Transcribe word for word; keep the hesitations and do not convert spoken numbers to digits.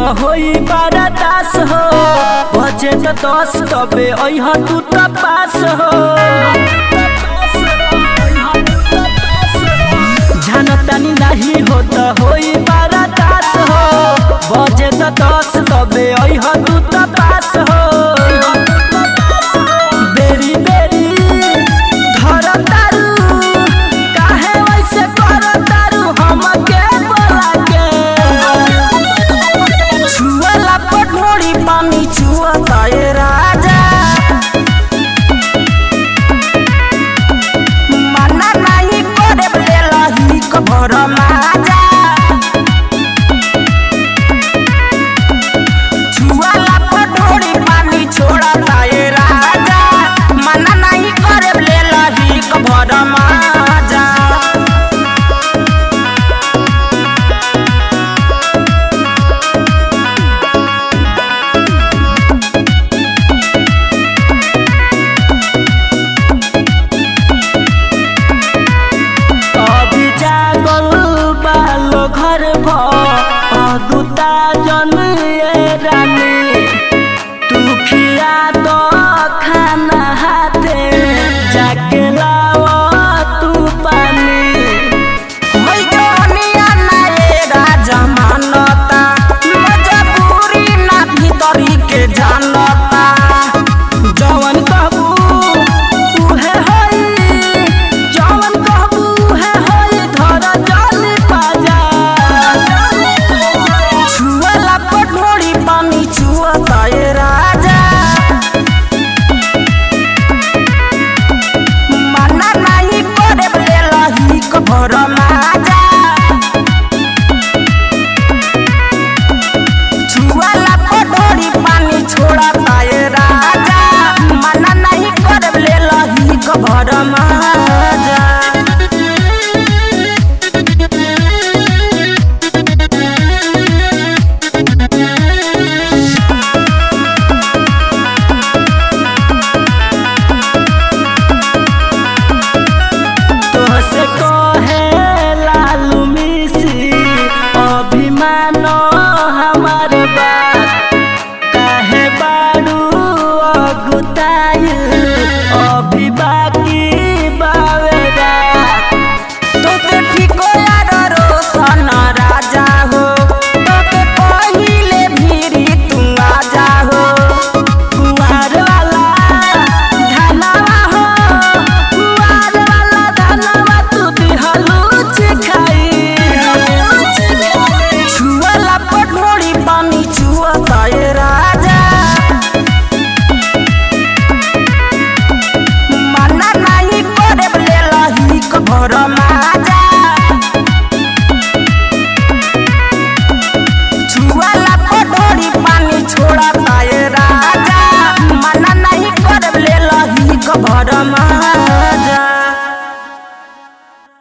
तो होई बारा दास हो बजे तो दस तबे अइह तू तो पास हो जानतानी नहीं हो तो होई बारा दास हो बजे तो दस तबे अइह तू तो पास हो बेरी बेरी धर तारू काहे वैसे कर तारू हमके बोला के छुअला पटोरी पानी छुअता ए राजा मना नहीं करे लेला ही कभर माजा छुअला पटोरी पानी छोड़ता ए राजा मना नहीं करे लेला ही कभर माजा अभी जागल बालो घर भुता जन ए रानी तू खिया दो